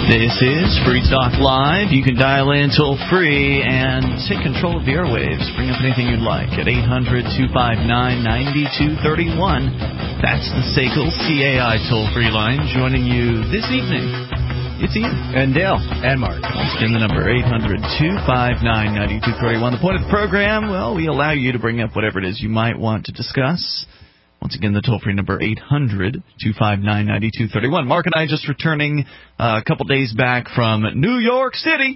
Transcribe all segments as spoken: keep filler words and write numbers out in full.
This is Free Talk Live. You can dial in toll-free and take control of the airwaves. Bring up anything you'd like at eight hundred, two five nine, nine two three one. That's the S A C L C A I toll-free line. Joining you this evening, it's Ian. And Dale. And Mark. Once again, the number eight hundred, two five nine, nine two three one. The point of the program, well, we allow you to bring up whatever it is you might want to discuss. Once again, the toll-free number, eight hundred, two five nine, nine two three one. Mark and I just returning uh, a couple days back from New York City,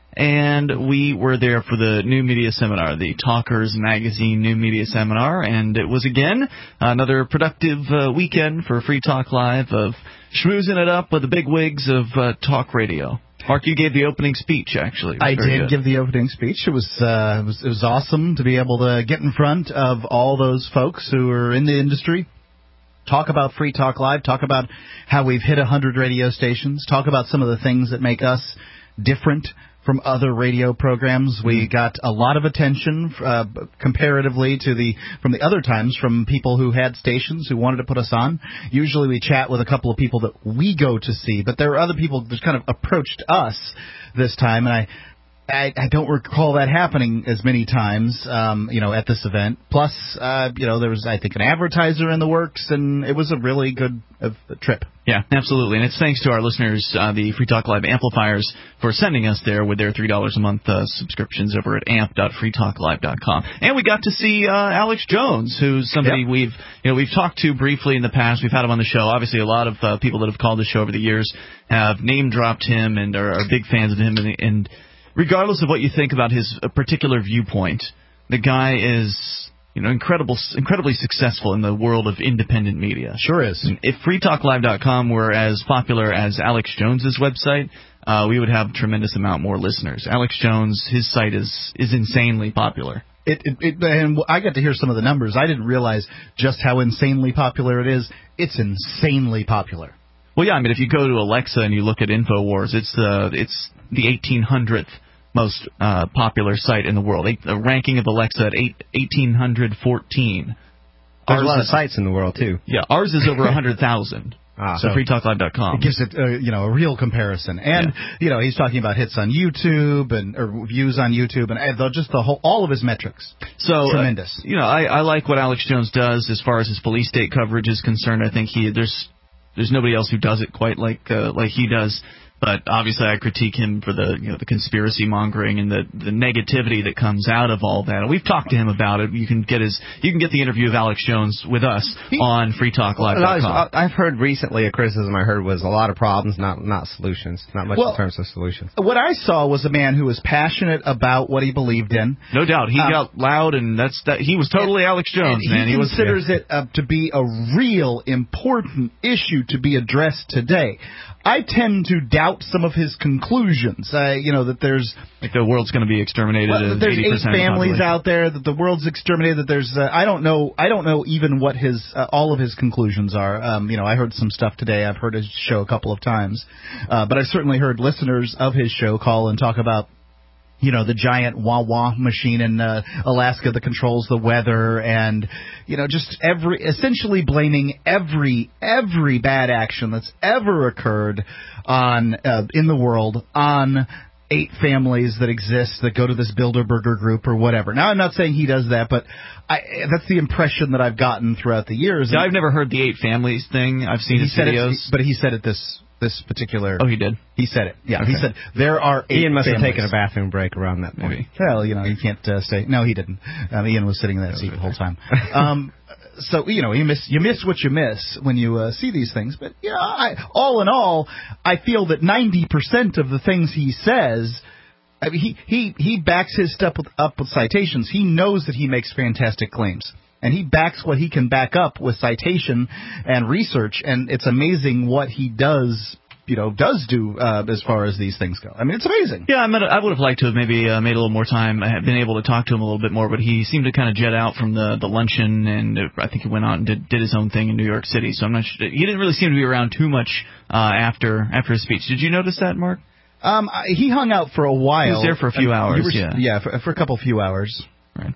and we were there for the New Media Seminar, the Talkers Magazine New Media Seminar, and it was, again, another productive uh, weekend for Free Talk Live of schmoozing it up with the big wigs of uh, talk radio. Mark, you gave the opening speech, actually. I did good. give the opening speech. It was, uh, it was it was awesome to be able to get in front of all those folks who are in the industry, talk about Free Talk Live, talk about how we've hit one hundred radio stations, talk about some of the things that make us different from other radio programs. We got a lot of attention uh, comparatively to the from the other times from people who had stations who wanted to put us on. Usually we chat with a couple of people that we go to see, but there were other people that kind of approached us this time, and I I, I don't recall that happening as many times, um, you know, at this event. Plus, uh, you know, there was, I think, an advertiser in the works, and it was a really good uh, trip. Yeah, absolutely. And it's thanks to our listeners, uh, the Free Talk Live amplifiers, for sending us there with their three dollars a month uh, subscriptions over at amp dot free talk live dot com. And we got to see uh, Alex Jones, who's somebody yep. we've you know we've talked to briefly in the past. We've had him on the show. Obviously, a lot of uh, people that have called the show over the years have name-dropped him and are, are big fans of him. And, and regardless of what you think about his particular viewpoint, the guy is, you know, incredible, incredibly successful in the world of independent media. Sure is. If free talk live dot com were as popular as Alex Jones's website, uh, we would have a tremendous amount more listeners. Alex Jones, his site is is insanely popular. It, it, it, and I got to hear some of the numbers. I didn't realize just how insanely popular it is. It's insanely popular. Well, yeah, I mean, if you go to Alexa and you look at InfoWars, it's the it's the eighteen hundredth most uh, popular site in the world. The ranking of Alexa at eight, eighteen fourteen. There's ours a lot is, of sites in the world, too. Yeah, ours is over one hundred thousand. Ah, so free talk live dot com. It gives it, uh, you know, a real comparison. And, yeah. you know, he's talking about hits on YouTube and or views on YouTube and uh, just the whole, all of his metrics. So tremendous. Uh, you know, I, I like what Alex Jones does as far as his police state coverage is concerned. I think he there's there's nobody else who does it quite like uh, like he does. But obviously, I critique him for the you know the conspiracy mongering and the, the negativity that comes out of all that. And we've talked to him about it. You can get his you can get the interview of Alex Jones with us he, on free talk live dot com. I've heard recently a criticism I heard was a lot of problems, not not solutions, not much well, in terms of solutions. What I saw was a man who was passionate about what he believed in. No doubt, he uh, got loud, and that's that. He was totally and, Alex Jones, and man. He, he considers was, it uh, to be a real important issue to be addressed today. I tend to doubt some of his conclusions. Uh, you know, that there's... Like the world's going to be exterminated. Well, there's eight families out there, that the world's exterminated, that there's... Uh, I don't know I don't know even what his uh, all of his conclusions are. Um, you know, I heard some stuff today. I've heard his show a couple of times. Uh, but I certainly heard listeners of his show call and talk about, you know, the giant wah-wah machine in uh, Alaska that controls the weather, and, you know, just every, essentially blaming every, every bad action that's ever occurred on, uh, in the world on eight families that exist that go to this Bilderberger group or whatever. Now, I'm not saying he does that, but I, that's the impression that I've gotten throughout the years. Yeah, I've never heard the eight families thing. I've seen his videos. It, but he said it this... This particular... Oh, he did? He said it. Yeah, okay. He said there are eight Ian must families. have taken a bathroom break around that point. Maybe. Well, you know, you can't uh, stay... No, he didn't. Um, Ian was sitting in that, that seat the whole time. um, so, you know, you miss you miss what you miss when you uh, see these things. But, you know, I, all in all, I feel that ninety percent of the things he says... I mean, he, he, he backs his stuff with, up with citations. He knows that he makes fantastic claims. And he backs what he can back up with citation and research, and it's amazing what he does, you know, does do uh, as far as these things go. I mean, it's amazing. Yeah, I, mean, I would have liked to have maybe uh, made a little more time. I have been able to talk to him a little bit more, but he seemed to kind of jet out from the, the luncheon, and I think he went out and did, did his own thing in New York City. So I'm not sure. He didn't really seem to be around too much uh, after after his speech. Did you notice that, Mark? Um, he hung out for a while. He was there for a few I mean, hours, were, yeah. Yeah, for, for a couple few hours. Right.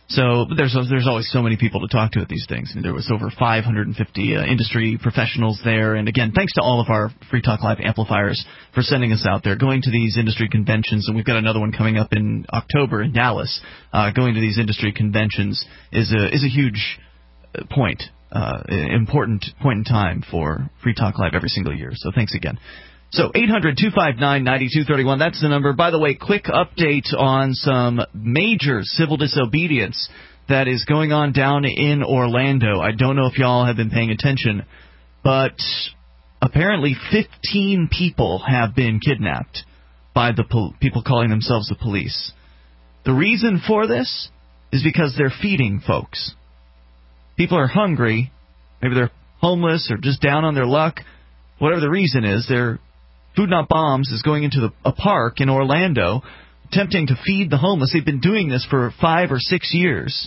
So but there's there's always so many people to talk to at these things. I mean, there was over five hundred fifty uh, industry professionals there. And again, thanks to all of our Free Talk Live amplifiers for sending us out there, going to these industry conventions. And we've got another one coming up in October in Dallas. Uh, going to these industry conventions is a is a huge point, uh, important point in time for Free Talk Live every single year. So thanks again. So eight hundred two five nine nine two three one, that's the number. By the way, quick update on some major civil disobedience that is going on down in Orlando. I don't know if y'all have been paying attention, but apparently fifteen people have been kidnapped by the pol- people calling themselves the police. The reason for this is because they're feeding folks. People are hungry. Maybe they're homeless or just down on their luck. Whatever the reason is, they're Food Not Bombs is going into the, a park in Orlando, attempting to feed the homeless. They've been doing this for five or six years.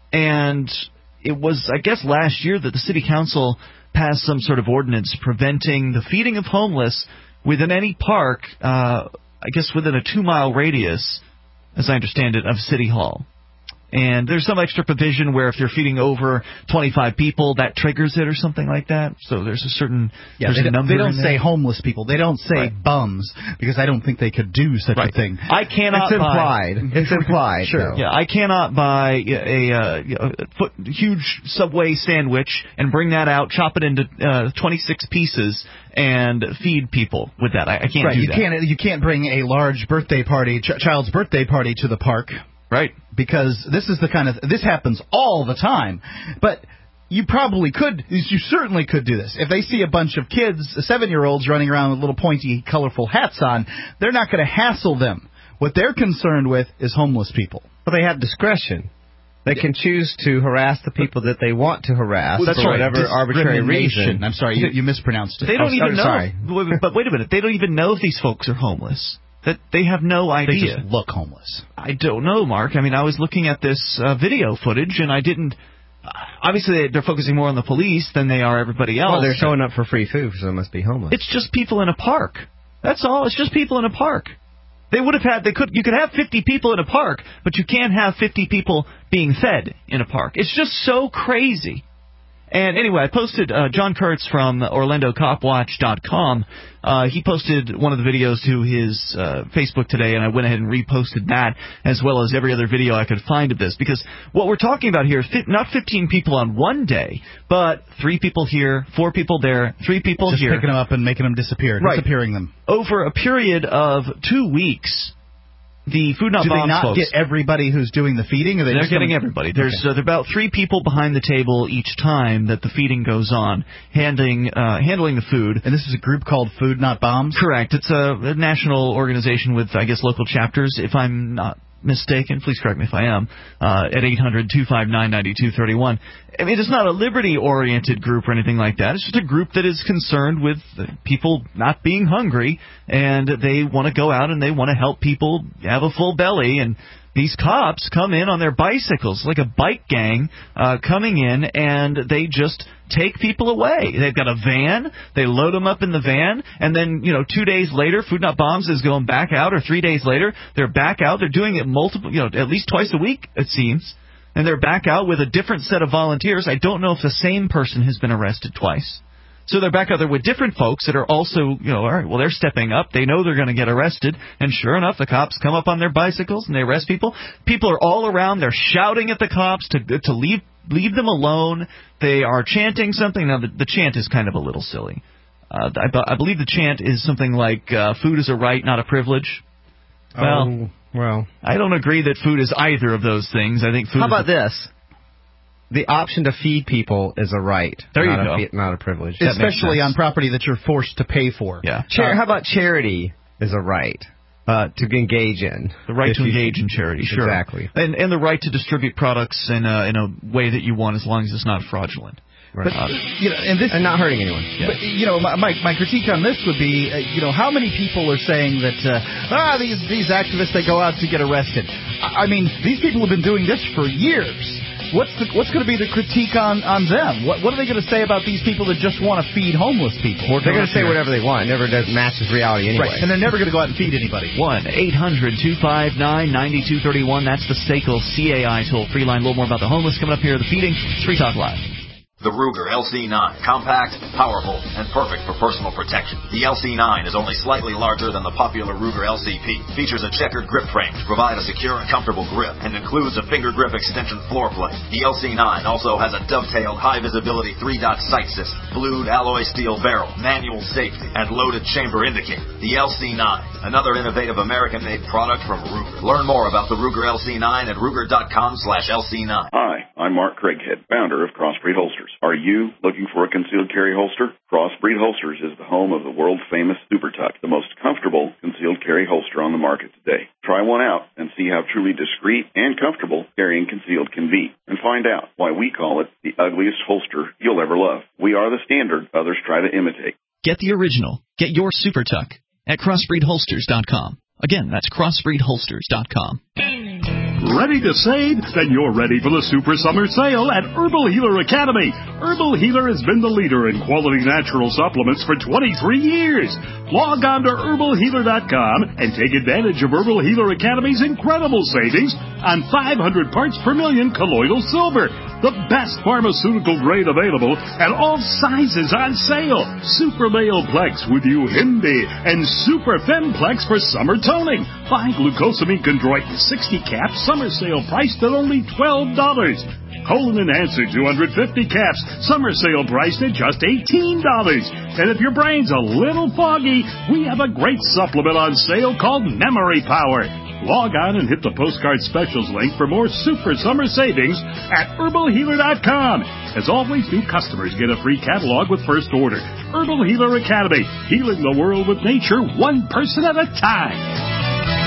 And it was, I guess, last year that the city council passed some sort of ordinance preventing the feeding of homeless within any park, uh, I guess within a two-mile radius, as I understand it, of City Hall. And there's some extra provision where if you're feeding over twenty-five people, that triggers it or something like that. So there's a certain yeah, there's they, a number they don't in there. say homeless people. They don't say Right. bums, because I don't think they could do such Right. a thing. I cannot It's buy, implied. It's implied. Sure. though. Yeah, I cannot buy a, a, a foot, huge Subway sandwich and bring that out, chop it into uh, twenty-six pieces, and feed people with that. I, I can't Right. do You that. can't. You can't bring a large birthday party, ch- child's birthday party, to the park. Right. Because this is the kind of this happens all the time. But you probably could, you certainly could do this. If they see a bunch of kids, seven-year-olds running around with little pointy, colorful hats on, they're not going to hassle them. What they're concerned with is homeless people. But they have discretion. They can choose to harass the people that they want to harass Well, that's for right. whatever arbitrary Discrimination. reason. I'm sorry, you, you mispronounced it. They don't Oh, even know. sorry. But wait a minute. They don't even know if these folks are homeless. That they have no They idea. just look homeless. I don't know, Mark. I mean, I was looking at this uh, video footage, and I didn't. Uh, obviously, they're focusing more on the police than they are everybody else. Well, they're showing up for free food, so they must be homeless. It's just people in a park. That's all. It's just people in a park. They would have had. They could. You could have fifty people in a park, but you can't have fifty people being fed in a park. It's just so crazy. And anyway, I posted uh, John Kurtz from Orlando Cop Watch dot com. Uh, he posted one of the videos to his uh, Facebook today, and I went ahead and reposted that, as well as every other video I could find of this. Because what we're talking about here is fi- not fifteen people on one day, but three people here, four people there, three people Just here. picking them up and making them disappear, Right. disappearing them. Over a period of two weeks, the Food Not Do Bombs they not folks, get everybody who's doing the feeding? Or they they're just getting come- everybody. There's Okay. uh, there are about three people behind the table each time that the feeding goes on, handling uh, handling the food. And this is a group called Food Not Bombs? Correct. It's a, a national organization with, I guess, local chapters. If I'm not mistaken, please correct me if I am, uh, at eight hundred two five nine nine two three one. I mean, it's not a liberty-oriented group or anything like that. It's just a group that is concerned with people not being hungry, and they want to go out and they want to help people have a full belly. And these cops come in on their bicycles, like a bike gang, uh, coming in, and they just take people away. They've got a van, they load them up in the van, and then, you know, two days later, Food Not Bombs is going back out, or three days later, they're back out. They're doing it multiple, you know, at least twice a week, it seems. And they're back out with a different set of volunteers. I don't know if the same person has been arrested twice. So they're back out there with different folks that are also, you know, all right, well, they're stepping up. They know they're going to get arrested. And sure enough, the cops come up on their bicycles and they arrest people. People are all around. They're shouting at the cops to to leave leave them alone. They are chanting something. Now, the, the chant is kind of a little silly. Uh, I, I believe the chant is something like, uh, food is a right, not a privilege. Well, Oh, well. I don't agree that food is either of those things. I think food How is about a, this? The option to feed people is a right, There you not go. a, fe- not a privilege. Especially That on makes sense. property that you're forced to pay for. Yeah. Char- Uh, how about charity is a right uh, to engage in? The right If to you- engage in charity, sure. Exactly. And and the right to distribute products in a, in a way that you want, as long as it's not fraudulent. Right. But, you know, and this and not hurting anyone. But, you know, my, my my critique on this would be, uh, you know, how many people are saying that, uh, ah, these these activists, they go out to get arrested. I, I mean, these people have been doing this for years. what's the, what's going to be the critique on, on them? What what are they going to say about these people that just want to feed homeless people? They're going to say whatever they want. It never does matches reality anyway. Right, and they're never going to go out and feed anybody. one eight hundred two five nine nine two three one. That's the S A C L C A I toll-free line. A little more about the homeless coming up here. The feeding. It's Free Talk Live. The Ruger L C nine, compact, powerful, and perfect for personal protection. The L C nine is only slightly larger than the popular Ruger L C P, features a checkered grip frame to provide a secure and comfortable grip, and includes a finger grip extension floor plate. The L C nine also has a dovetailed high-visibility three-dot sight system, blued alloy steel barrel, manual safety, and loaded chamber indicator. The L C nine, another innovative American-made product from Ruger. Learn more about the Ruger L C nine at Ruger.com slash LC9. Hi, I'm Mark Craighead, founder of Crossbreed Holsters. Are you looking for a concealed carry holster? Crossbreed Holsters is the home of the world-famous Super Tuck, the most comfortable concealed carry holster on the market today. Try one out and see how truly discreet and comfortable carrying concealed can be, and find out why we call it the ugliest holster you'll ever love. We are the standard others try to imitate. Get the original. Get your Super Tuck at crossbreed holsters dot com. Again, that's crossbreed holsters dot com. Ready to save? Then you're ready for the Super Summer Sale at Herbal Healer Academy. Herbal Healer has been the leader in quality natural supplements for twenty-three years. Log on to herbal healer dot com and take advantage of Herbal Healer Academy's incredible savings on five hundred parts per million colloidal silver, the best pharmaceutical grade available, and all sizes on sale. Super Male Plex with Uhindi and Super Femplex for summer toning. Buy glucosamine chondroitin sixty caps, summer sale priced at only twelve dollars. Colon Enhancer two hundred fifty caps, summer sale priced at just eighteen dollars. And if your brain's a little foggy, we have a great supplement on sale called Memory Power. Log on and hit the postcard specials link for more super summer savings at herbal healer dot com. As always, new customers get a free catalog with first order. Herbal Healer Academy, healing the world with nature one person at a time.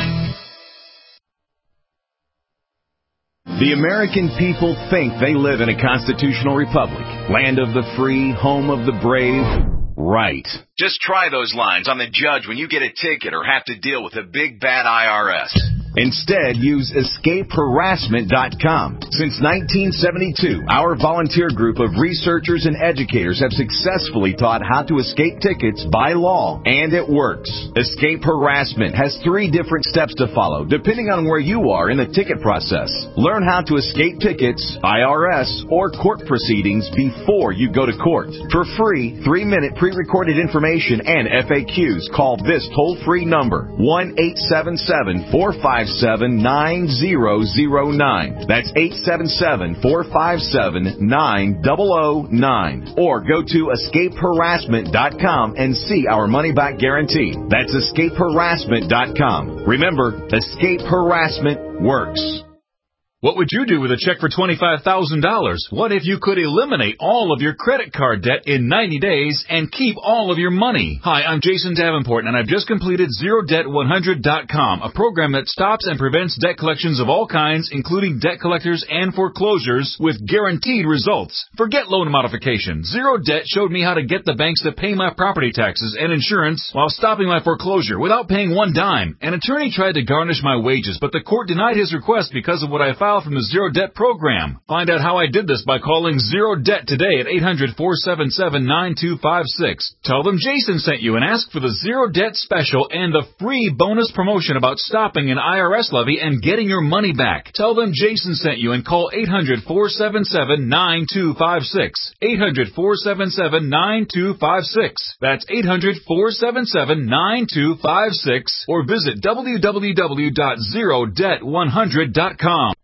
The American people think they live in a constitutional republic, land of the free, home of the brave. Right. Just try those lines on the judge when you get a ticket or have to deal with a big bad I R S. Instead, use escape harassment dot com. Since nineteen seventy-two, our volunteer group of researchers and educators have successfully taught how to escape tickets by law, and it works. Escape Harassment has three different steps to follow, depending on where you are in the ticket process. Learn how to escape tickets, I R S, or court proceedings before you go to court. For free, three-minute pre-recorded information and F A Qs, call this toll-free number, one eight seven seven, four five seven, nine zero zero nine. That's eight seven seven, four five seven, nine zero zero nine. Or go to escape harassment dot com and see our money-back guarantee. That's escape harassment dot com. Remember, Escape Harassment works. What would you do with a check for twenty-five thousand dollars? What if you could eliminate all of your credit card debt in ninety days and keep all of your money? Hi, I'm Jason Davenport, and I've just completed zero debt one hundred dot com, a program that stops and prevents debt collections of all kinds, including debt collectors and foreclosures, with guaranteed results. Forget loan modification. Zero Debt showed me how to get the banks to pay my property taxes and insurance while stopping my foreclosure without paying one dime. An attorney tried to garnish my wages, but the court denied his request because of what I filed from the Zero Debt program. Find out how I did this by calling Zero Debt today at eight hundred, four seven seven, nine two five six. Tell them Jason sent you and ask for the Zero Debt special and the free bonus promotion about stopping an I R S levy and getting your money back. Tell them Jason sent you and call eight hundred, four seven seven, nine two five six. eight hundred, four seven seven, nine two five six. That's eight hundred, four seven seven, nine two five six, or visit w w w dot zero debt one hundred dot com.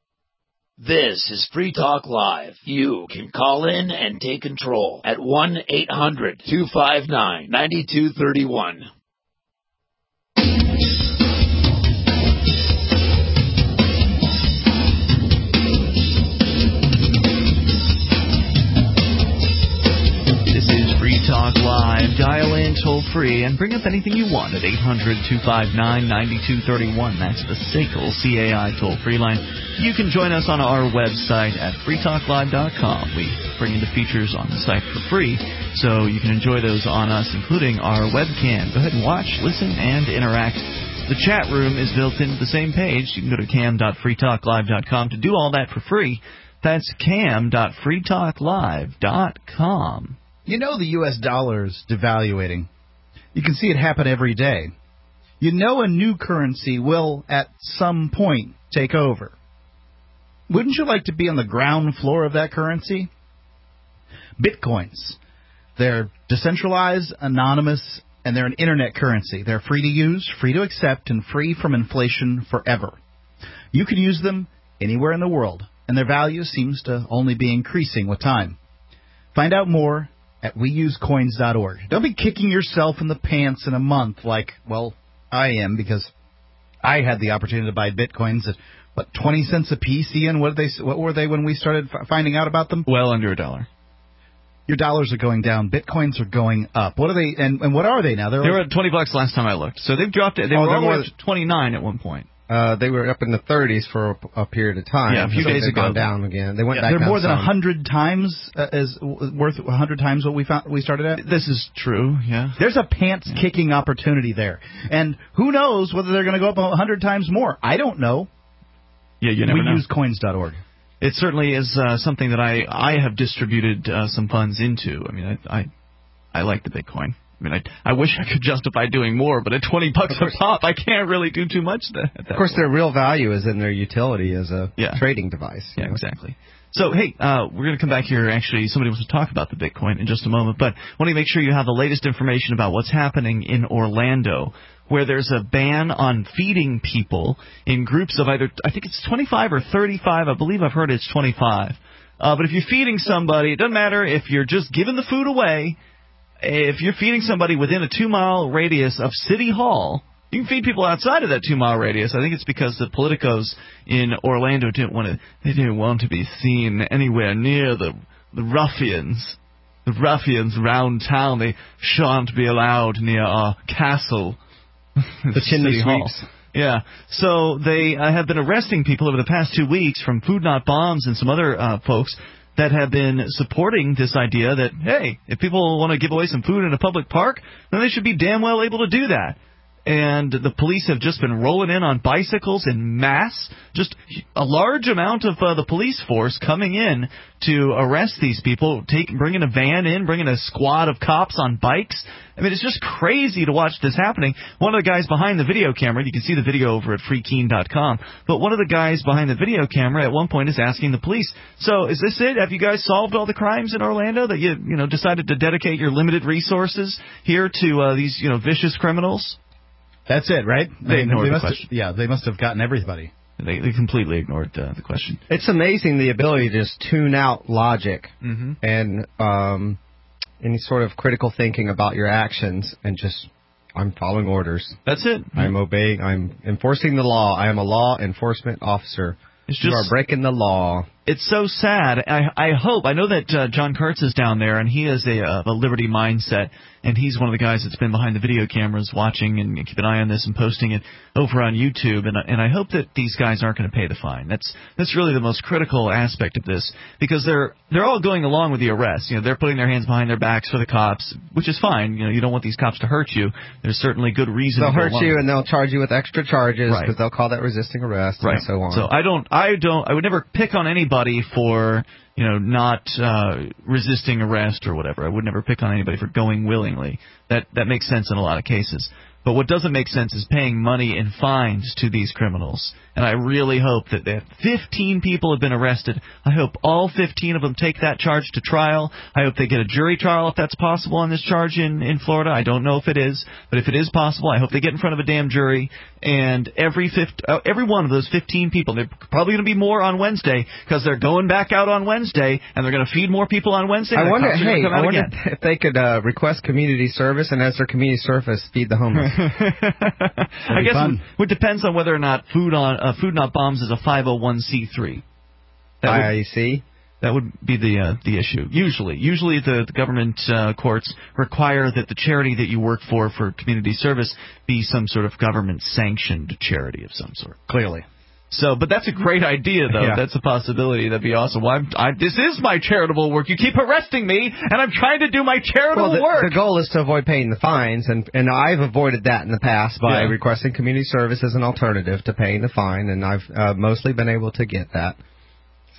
This is Free Talk Live. You can call in and take control at one eight hundred, two five nine, nine two three one. This is Free Talk Live. Dial in toll free and bring up anything you want at eight hundred, two five nine, nine two three one. That's the S A C L C A I toll free line. You can join us on our website at free talk live dot com. We bring you the features on the site for free, so you can enjoy those on us, including our webcam. Go ahead and watch, listen, and interact. The chat room is built into the same page. You can go to cam dot free talk live dot com to do all that for free. That's cam dot free talk live dot com. You know the U S dollar is devaluating. You can see it happen every day. You know a new currency will, at some point, take over. Wouldn't you like to be on the ground floor of that currency? Bitcoins. They're decentralized, anonymous, and they're an internet currency. They're free to use, free to accept, and free from inflation forever. You can use them anywhere in the world, and their value seems to only be increasing with time. Find out more at we use coins dot org. Don't be kicking yourself in the pants in a month like, well, I am, because I had the opportunity to buy Bitcoins at, what, twenty cents a piece, Ian? What, did they, what were they when we started f- finding out about them? Well under a dollar. Your dollars are going down. Bitcoins are going up. What are they, and, and what are they now? They're they like, were at twenty bucks last time I looked. So they've dropped it. They oh, were all the way more up to twenty-nine at one point. Uh, they were up in the thirties for a, a period of time. Yeah, a few so days they've ago. Gone down again. They went Yeah, back they're down more than a some. hundred times uh, as worth a hundred times what we found we started at. This is true. Yeah. There's a pants kicking opportunity there, and who knows whether they're going to go up a hundred times more? I don't know. Yeah, you never we know. use coins dot org. It certainly is uh, something that I I have distributed uh, some funds into. I mean, I I, I like the Bitcoin. I mean, I, I wish I could justify doing more, but at twenty bucks a pop, I can't really do too much. That, at that Of course, point. their real value is in their utility as a Yeah. trading device. Yeah, know? exactly. So, hey, uh, we're going to come back here. Actually, somebody wants to talk about the Bitcoin in just a moment, but I want to make sure you have the latest information about what's happening in Orlando, where there's a ban on feeding people in groups of either, I think it's twenty-five or thirty-five. I believe I've heard it's twenty-five. Uh, but if you're feeding somebody, it doesn't matter if you're just giving the food away. If you're feeding somebody within a two-mile radius of City Hall, you can feed people outside of that two-mile radius. I think it's because the politicos in Orlando didn't want to. They didn't want to be seen anywhere near the the ruffians. The ruffians around town. They shan't be allowed near our castle. The chimney City Hall. sweeps. Yeah, so they uh, have been arresting people over the past two weeks from Food Not Bombs and some other uh, folks that have been supporting this idea that, hey, if people want to give away some food in a public park, then they should be damn well able to do that. And the police have just been rolling in on bicycles in mass, just a large amount of uh, the police force coming in to arrest these people, take, bringing a van in, bringing a squad of cops on bikes. I mean, it's just crazy to watch this happening. One of the guys behind the video camera, you can see the video over at free keen dot com, but one of the guys behind the video camera at one point is asking the police, so is this it? Have you guys solved all the crimes in Orlando that you, you know, decided to dedicate your limited resources here to uh, these, you know, vicious criminals? That's it, right? They I mean, ignored they the must question. Have, yeah, they must have gotten everybody. They, they completely ignored uh, the question. It's amazing the ability to just tune out logic Mm-hmm. and um, any sort of critical thinking about your actions and just, I'm following orders. That's it. I'm obeying. I'm enforcing the law. I am a law enforcement officer. It's you just- are breaking the law. It's so sad. I I hope. I know that uh, John Kurtz is down there, and he has a, uh, a liberty mindset, and he's one of the guys that's been behind the video cameras watching and keep an eye on this and posting it over on YouTube. And, and I hope that these guys aren't going to pay the fine. That's that's really the most critical aspect of this, because they're they're all going along with the arrest. You know, they're putting their hands behind their backs for the cops, which is fine. You know, you don't want these cops to hurt you. There's certainly good reason. They'll to go hurt along. you and they'll charge you with extra charges Right. because they'll call that resisting arrest Right. and so on. So I don't, I don't, I would never pick on anybody for, you know, not uh, resisting arrest or whatever. I would never pick on anybody for going willingly. That that makes sense in a lot of cases. But what doesn't make sense is paying money in fines to these criminals. And I really hope that they have fifteen people have been arrested. I hope all fifteen of them take that charge to trial. I hope they get a jury trial if that's possible on this charge in, in Florida. I don't know if it is. But if it is possible, I hope they get in front of a damn jury. And every fifth, uh, every one of those fifteen people, they're probably going to be more on Wednesday because they're going back out on Wednesday and they're going to feed more people on Wednesday. I and the wonder, cops are gonna hey, come out I wonder again. if they could uh, request community service and as their community service feed the homeless. I guess fun. it, it depends on whether or not Food on uh, Food Not Bombs is a five oh one c three. That would, I see. that would be the uh, the issue. Usually, usually the, the government uh, courts require that the charity that you work for for community service be some sort of government sanctioned charity of some sort. Clearly. So, but that's a great idea, though. Yeah. That's a possibility. That'd be awesome. Well, I'm, I, this is my charitable work. You keep arresting me, and I'm trying to do my charitable Well, the, work. the goal is to avoid paying the fines, and and I've avoided that in the past by Yeah. requesting community service as an alternative to paying the fine, and I've uh, mostly been able to get that.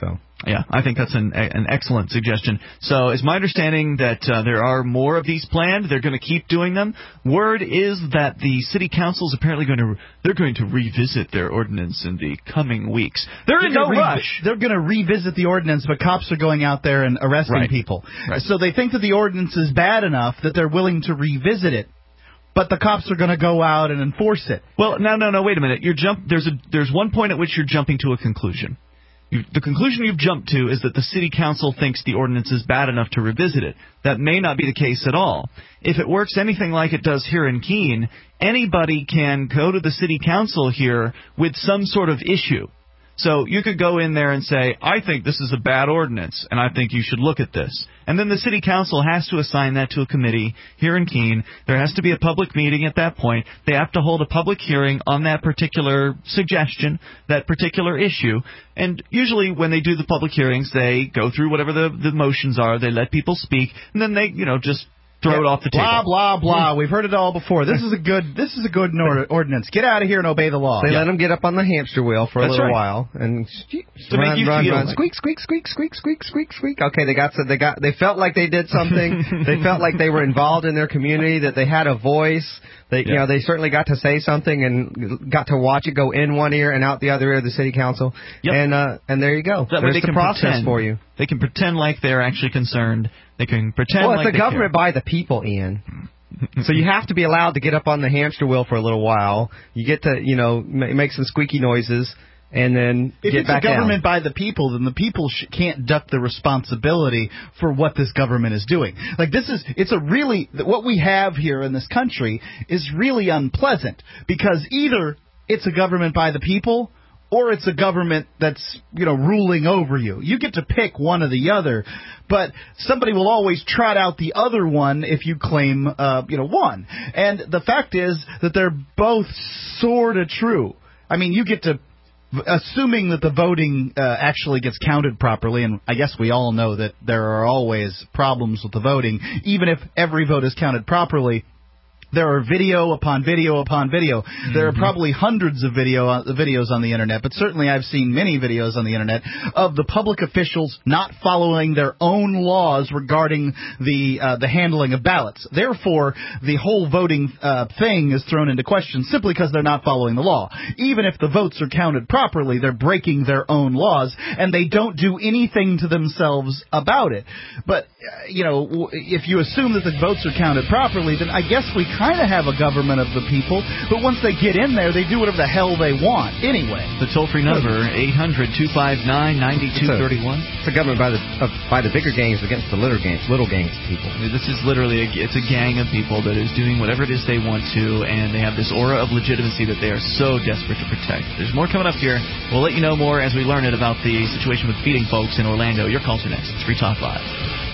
So. Yeah, I think that's an an excellent suggestion. So it's my understanding that uh, there are more of these planned. They're going to keep doing them. Word is that the city council is apparently going to they're going to revisit their ordinance in the coming weeks. They're, they're in no re- rush. They're going to revisit the ordinance, but cops are going out there and arresting right. people. Right. So they think that the ordinance is bad enough that they're willing to revisit it. But the cops are going to go out and enforce it. Well, no, no, no. Wait a minute. You're jump. There's a there's one point at which you're jumping to a conclusion. You, the conclusion you've jumped to is that the city council thinks the ordinance is bad enough to revisit it. That may not be the case at all. If it works anything like it does here in Keene, anybody can go to the city council here with some sort of issue. So you could go in there and say, I think this is a bad ordinance, and I think you should look at this. And then the city council has to assign that to a committee here in Keene. There has to be a public meeting at that point. They have to hold a public hearing on that particular suggestion, that particular issue. And usually when they do the public hearings, they go through whatever the, the motions are. They let people speak, and then they, you know, just throw yeah, it off the blah, table. Blah, blah, blah. We've heard it all before. This is a good This is a good nor- ordinance. Get out of here and obey the law. They yeah. let them get up on the hamster wheel for a That's little right. while and to run, make you run, feel run, like squeak, squeak, squeak, squeak, squeak, squeak, squeak. Okay, they got so they got they felt like they did something. They felt like they were involved in their community, that they had a voice. They, yeah. you know, they certainly got to say something and got to watch it go in one ear and out the other ear of the city council. Yep. And uh, and there you go. That There's way they the can process pretend. for you. They can pretend like they're actually concerned. They can pretend well, like it's a they government care. by the people, Ian. So you have to be allowed to get up on the hamster wheel for a little while. You get to, you know, ma- make some squeaky noises. And then if get it's back a government down. by the people, then the people sh- can't duck the responsibility for what this government is doing. Like this is, it's a really, what we have here in this country is really unpleasant because either it's a government by the people or it's a government that's, you know, ruling over you. You get to pick one or the other, but somebody will always trot out the other one if you claim, uh, you know, one. And the fact is that they're both sort of true. I mean, you get to, assuming that the voting uh, actually gets counted properly, and I guess we all know that there are always problems with the voting, even if every vote is counted properly. There are video upon video upon video. Mm-hmm. There are probably hundreds of video uh, videos on the Internet, but certainly I've seen many videos on the Internet of the public officials not following their own laws regarding the uh, the handling of ballots. Therefore, the whole voting uh, thing is thrown into question simply because they're not following the law. Even if the votes are counted properly, they're breaking their own laws, and they don't do anything to themselves about it. But, uh, you know, if you assume that the votes are counted properly, then I guess we kind of have a government of the people, but once they get in there, they do whatever the hell they want anyway. The toll-free number, eight hundred two five nine nine two three one. It's a government by the uh, by the bigger gangs against the little gangs, little gangs of people. This is literally, a, it's a gang of people that is doing whatever it is they want to, and they have this aura of legitimacy that they are so desperate to protect. There's more coming up here. We'll let you know more as we learn it about the situation with feeding folks in Orlando. Your calls are next. It's Free Talk Live.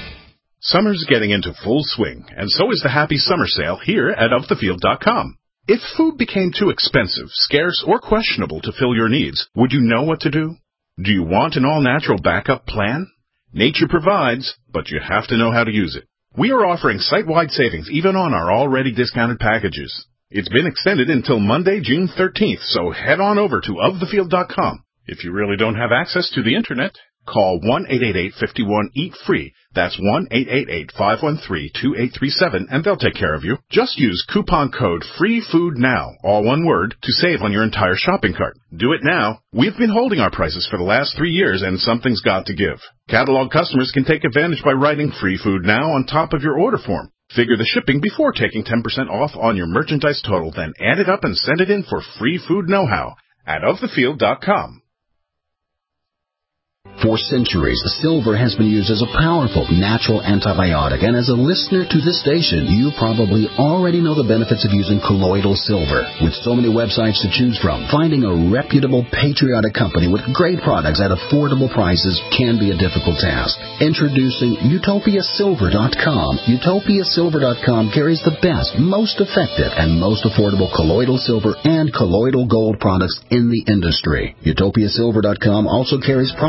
Summer's getting into full swing, and so is the Happy Summer Sale here at of the field dot com. If food became too expensive, scarce, or questionable to fill your needs, would you know what to do? Do you want an all-natural backup plan? Nature provides, but you have to know how to use it. We are offering site-wide savings even on our already discounted packages. It's been extended until Monday, June thirteenth, so head on over to of the field dot com. If you really don't have access to the Internet, call one eight eight eight, five one, E A T, FREE. That's one eight eight eight, five one three, two eight three seven, and they'll take care of you. Just use coupon code FREEFOODNOW, all one word, to save on your entire shopping cart. Do it now. We've been holding our prices for the last three years, and something's got to give. Catalog customers can take advantage by writing Free Food Now on top of your order form. Figure the shipping before taking ten percent off on your merchandise total, then add it up and send it in for free food know-how at of the field dot com. For centuries, silver has been used as a powerful natural antibiotic, and as a listener to this station, you probably already know the benefits of using colloidal silver. With so many websites to choose from, finding a reputable, patriotic company with great products at affordable prices can be a difficult task. Introducing Utopia Silver dot com. Utopia Silver dot com carries the best, most effective, and most affordable colloidal silver and colloidal gold products in the industry. Utopia Silver dot com also carries products to fit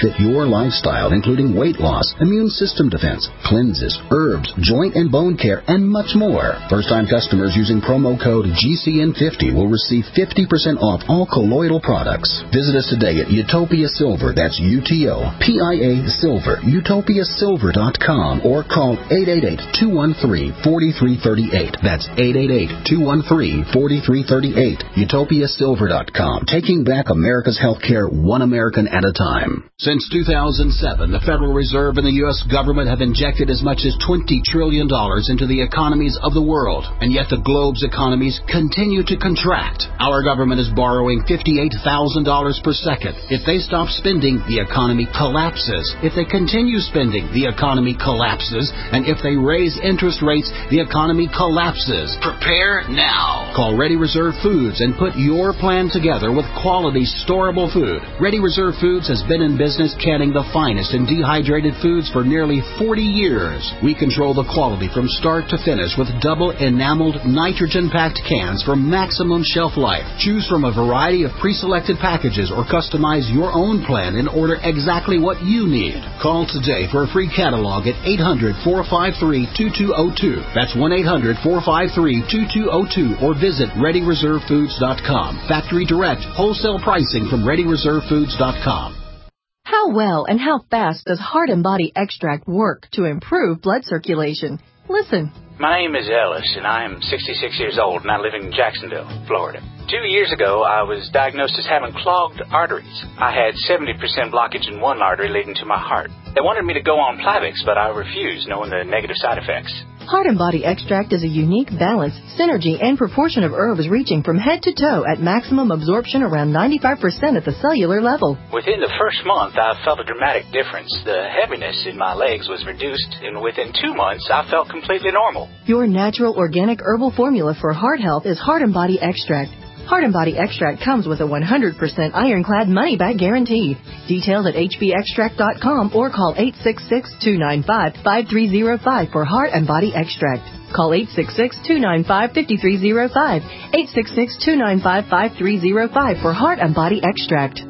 fit your lifestyle, including weight loss, immune system defense, cleanses, herbs, joint and bone care, and much more. First-time customers using promo code G C N fifty will receive fifty percent off all colloidal products. Visit us today at Utopia Silver, that's U T O P I A Silver, utopia silver dot com, or call eight eight eight, two one three, four three three eight. That's eight eight eight, two one three, four three three eight. utopia silver dot com. Taking back America's health care one American at a time. Since two thousand seven, the Federal Reserve and the U S government have injected as much as twenty trillion dollars into the economies of the world, and yet the globe's economies continue to contract. Our government is borrowing fifty-eight thousand dollars per second. If they stop spending, the economy collapses. If they continue spending, the economy collapses. And if they raise interest rates, the economy collapses. Prepare now. Call Ready Reserve Foods and put your plan together with quality, storable food. Ready Reserve Foods has been in business canning the finest in dehydrated foods for nearly forty years. We control the quality from start to finish with double enameled, nitrogen-packed cans for maximum shelf life. Choose from a variety of pre-selected packages or customize your own plan and order exactly what you need. Call today for a free catalog at eight hundred, four five three, two two zero two. That's one eight hundred, four five three, two two zero two, or visit ready reserve foods dot com. Factory direct, wholesale pricing from ready reserve foods dot com. How well and how fast does Heart and Body Extract work to improve blood circulation? Listen. My name is Ellis, and I am sixty-six years old, and I live in Jacksonville, Florida. Two years ago, I was diagnosed as having clogged arteries. I had seventy percent blockage in one artery leading to my heart. They wanted me to go on Plavix, but I refused, knowing the negative side effects. Heart and Body Extract is a unique balance, synergy, and proportion of herbs reaching from head to toe at maximum absorption around ninety-five percent at the cellular level. Within the first month, I felt a dramatic difference. The heaviness in my legs was reduced, and within two months, I felt completely normal. Your natural organic herbal formula for heart health is Heart and Body Extract. Heart and Body Extract comes with a one hundred percent ironclad money-back guarantee. Details at h b extract dot com or call eight six six, two nine five, five three zero five for Heart and Body Extract. Call eight six six, two nine five, five three zero five, eight six six, two nine five, five three zero five for Heart and Body Extract.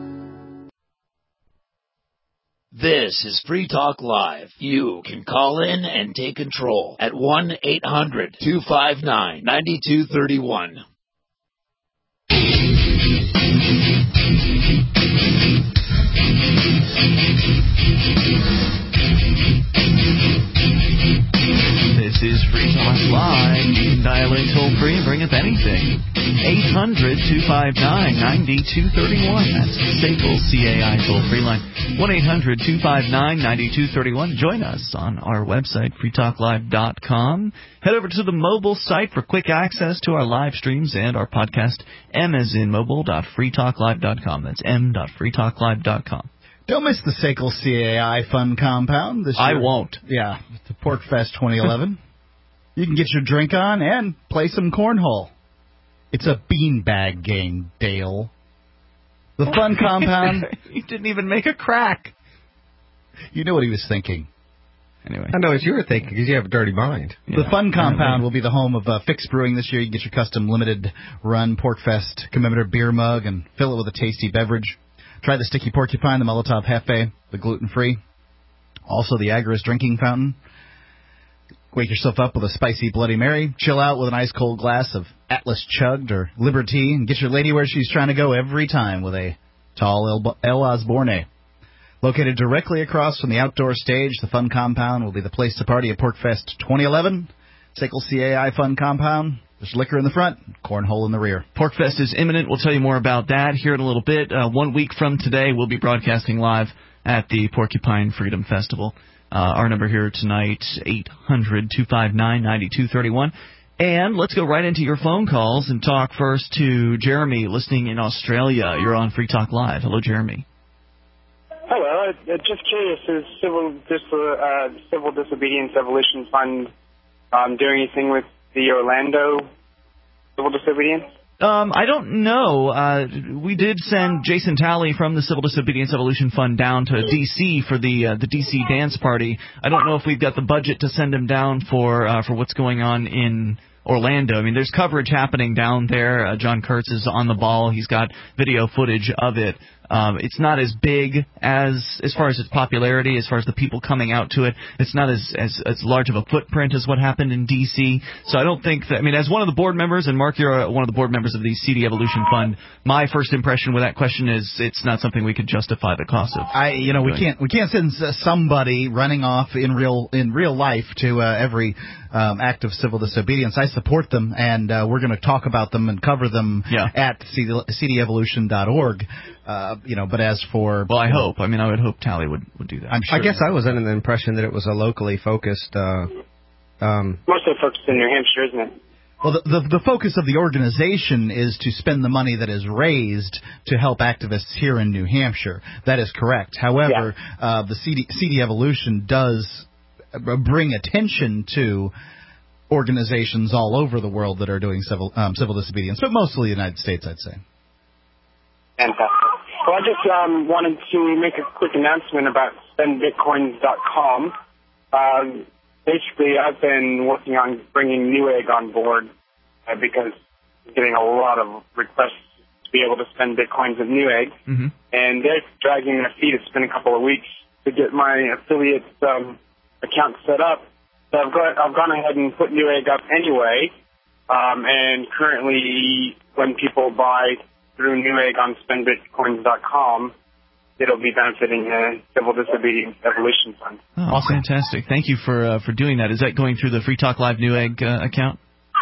This is Free Talk Live. You can call in and take control at one eight hundred, two five nine, nine two three one. This is Free Talk Live. You can dial in toll free and bring up anything. eight hundred, two five nine, nine two three one. That's the Staples C A I toll free line. one eight hundred, two five nine, nine two three one. Join us on our website, free talk live dot com. Head over to the mobile site for quick access to our live streams and our podcast, m as in mobile dot free talk live dot com. That's m dot free talk live dot com. Don't miss the Staples C A I Fun Compound this year. I won't. Yeah, the Pork Fest twenty eleven. You can get your drink on and play some cornhole. It's a beanbag game, Dale. The Fun Compound. He didn't even make a crack. You know what he was thinking. Anyway. I know what you were thinking because you have a dirty mind. The Yeah. Fun Compound will be the home of uh, Fix Brewing this year. You can get your custom limited run Pork Fest commemorative beer mug and fill it with a tasty beverage. Try the Sticky Porcupine, the Molotov Hefe, the gluten-free. Also the Agris drinking fountain. Wake yourself up with a spicy Bloody Mary. Chill out with an ice-cold glass of Atlas Chugged or Liberty. And get your lady where she's trying to go every time with a tall El, El Osborne. Located directly across from the outdoor stage, the Fun Compound will be the place to party at PorkFest twenty eleven. Staples C A I Fun Compound. There's liquor in the front, cornhole in the rear. PorkFest is imminent. We'll tell you more about that here in a little bit. Uh, one week from today, we'll be broadcasting live at the Porcupine Freedom Festival. Uh, our number here tonight, eight hundred, two five nine, nine two three one. And let's go right into your phone calls and talk first to Jeremy, listening in Australia. You're on Free Talk Live. Hello, Jeremy. Hello. Uh, just curious, is Civil, Dis- uh, Civil Disobedience Evolution Fund um, doing anything with the Orlando Civil Disobedience? Um, I don't know. Uh, we did send Jason Talley from the Civil Disobedience Evolution Fund down to D C for the uh, the D C dance party. I don't know if we've got the budget to send him down for uh, for what's going on in Orlando. I mean, there's coverage happening down there. Uh, John Kurtz is on the ball. He's got video footage of it. Um, it's not as big as as far as its popularity, as far as the people coming out to it. It's not as as, as large of a footprint as what happened in D C. So I don't think that. I mean, as one of the board members, and Mark, you're one of the board members of the C D Evolution Fund. My first impression with that question is it's not something we could justify the cost of. I, you know, we doing. can't we can't send somebody running off in real in real life to uh, every um, act of civil disobedience. I support them, and uh, we're going to talk about them and cover them yeah. at c d evolution dot org. Uh, you know, but as for well, I hope. I mean, I would hope Tally would, would do that. I'm sure. I guess I was under the impression that it was a locally focused. Uh, um, Mostly focused in New Hampshire, isn't it? Well, the, the the focus of the organization is to spend the money that is raised to help activists here in New Hampshire. That is correct. However, yeah. uh, the C D, C D Evolution does bring attention to organizations all over the world that are doing civil um, civil disobedience, but mostly the United States, I'd say. Fantastic. Well, I just um, wanted to make a quick announcement about spend bitcoins dot com. Um, basically, I've been working on bringing Newegg on board uh, because I'm getting a lot of requests to be able to spend bitcoins with Newegg. Mm-hmm. And they're dragging their feet. It's been a couple of weeks to get my affiliate um, account set up. So I've, got, I've gone ahead and put Newegg up anyway. Um, and currently, when people buy through Newegg on spend bitcoins dot com, it'll be benefiting the Civil Disobedience Evolution Fund. Oh, awesome. Fantastic. Thank you for uh, for doing that. Is that going through the Free Talk Live Newegg uh, account?